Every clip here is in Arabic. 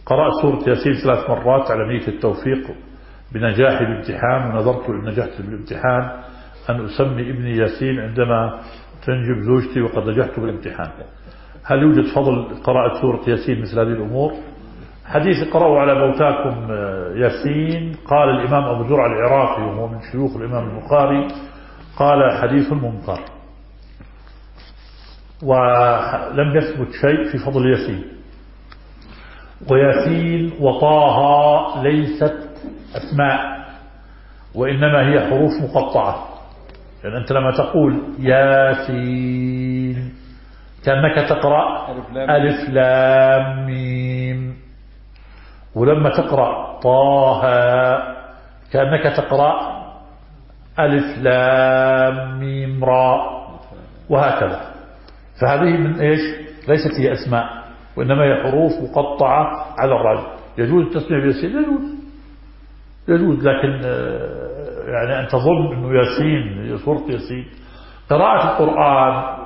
قرأت سورة ياسين 3 مرات على نية التوفيق بنجاحي بالامتحان، ونذرت إن نجحت بالامتحان أن أسمي ابني ياسين عندما تنجب زوجتي وقد نجحت بالامتحان. هل يوجد فضل قراءة سورة ياسين مثل هذه الأمور؟ حديث قرأوا على موتاكم ياسين، قال الإمام أبو زرع العراقي وهو من شيوخ الإمام البخاري قال حديث منكر، ولم يثبت شيء في فضل ياسين. وياسين وطه ليست أسماء، وإنما هي حروف مقطعة. يعني أنت لما تقول ياسين كأنك تقرأ ألف لام ميم، ولما تقرأ طه كأنك تقرأ ألف لام ميم راء، وهكذا. فهذه من إيش؟ ليست هي أسماء، وإنما هي حروف مقطعة على الرجل. يجوز التسمية بياسين، يجوز، لكن يعني أن تظن أنه ياسين سورة ياسين قراءة القرآن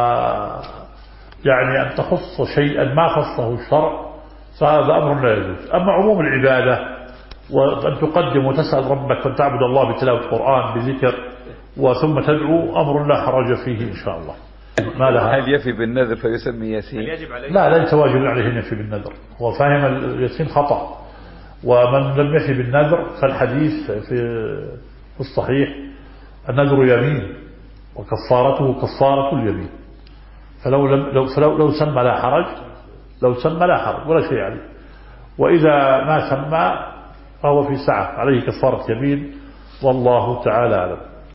يعني أن تخص شيئا ما خصه الشرع، فهذا أمر لا يجوز. أما عموم العبادة وأن تقدم وتسأل ربك وأن تعبد الله بتلاوة القرآن بذكر وثم تدعو، أمر لا حرج فيه إن شاء الله. ما لها. هل يفي بالنذر فيسمي ياسين؟ لا، ليس واجب عليه أن يفي بالنذر، هو فاهم الياسين خطأ. ومن لم يفي بالنذر فالحديث في الصحيح النذر يمين وكفارته كفارة اليمين، فلو سمى لا حرج، لو سمى لا حرج ولا شيء عليه. وإذا ما سمى فهو في سعة، عليه كفارة يمين، والله تعالى أعلم.